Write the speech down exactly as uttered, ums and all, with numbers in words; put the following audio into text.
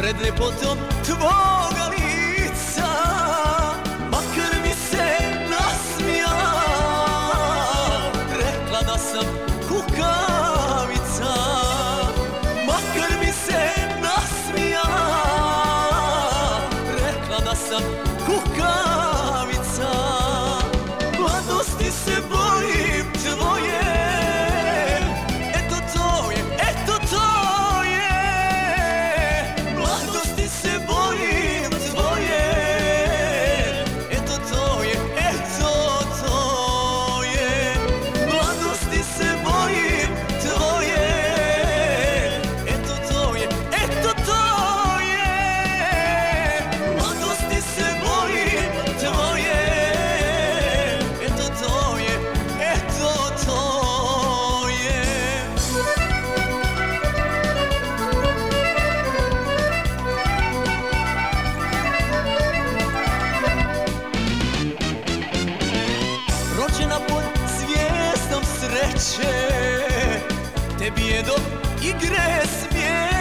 pred ljepotom tvoga lica. Makar mi se nasmija, rekla da sam kukavica. Makar mi se nasmija, rekla da sam kukavica. Mladosti se bojim tvoje, eto to je, eto to je. Mladosti se bojim tvoje, eto to je, eto to je. Mladosti se bojim tvoje, eto to je, eto to je. Mladosti se bojim tvoje, eto to je, eto to je. Rođena pod zvijezdom sreće, tebi je do igre smije.